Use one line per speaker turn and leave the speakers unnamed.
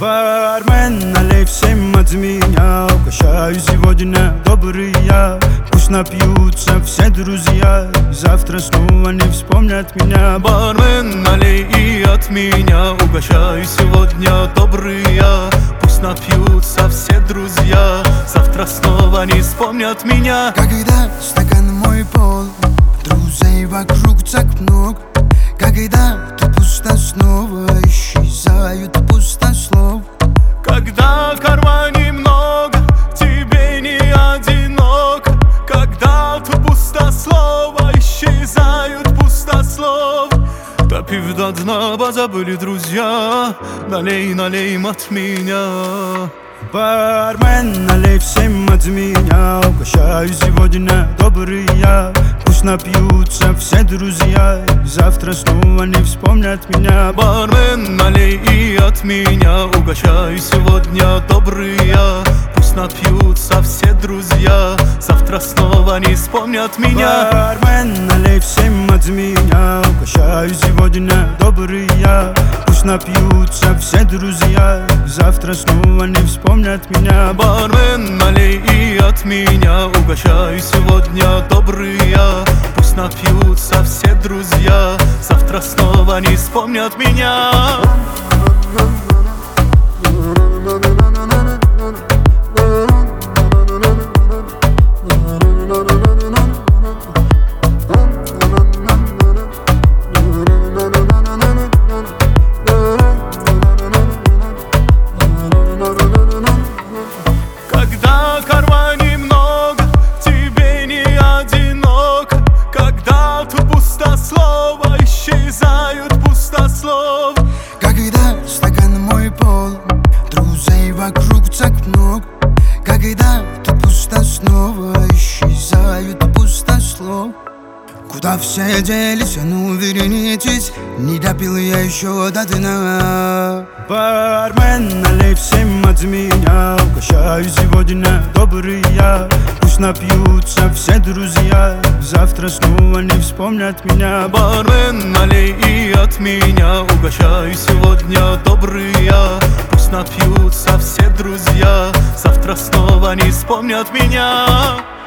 Бармен, налей всем от меня. Угощаю сегодня добрый я. Пусть напьются все друзья, и завтра снова не вспомнят меня.
Бармен, налей и от меня. Угощаю сегодня добрый я. Пусть напьются все друзья, завтра снова не вспомнят меня.
Когда стакан мой пол, друзей вокруг так много. Когда ты пусто, снова исчезают пустослов.
Когда в кармане много, тебе не одиноко. Когда тут пустослово, исчезают пустослов. Допив до дна, позабыли друзья. Налей, налей от меня.
Бармен, налей всем от меня. Угощаю сегодня добрый я. Пусть напьются все друзья, и завтра снова не вспомнят меня.
Бармен, налей и от меня. Угощаю сегодня добрый я. Пусть напьются все друзья, завтра снова не вспомнят меня.
Бармен, налей всем от меня. Угощаю сегодня добрый я. Пусть напьются все друзья, и завтра снова не вспомнят меня.
Бармен, налей и от меня. Угощаю сегодня добрый я. Пусть напьются все друзья, завтра снова не вспомнят меня. Когда в кармане много, тебе не одиноко. Когда тут пустослово, исчезают пустослов.
Когда стакан мой пол, друзей вокруг так много. Когда ты пусто, снова исчезают пустослов. Куда все делись, а ну вернитесь, не допил я еще до дна.
Бармен, налей всем от меня. Угощаю сегодня добрый я. Пусть напьются все друзья, и завтра снова не вспомнят меня.
Бармен, налей и от меня. Угощаю сегодня добрый я. Пусть напьются все друзья, завтра снова не вспомнят меня.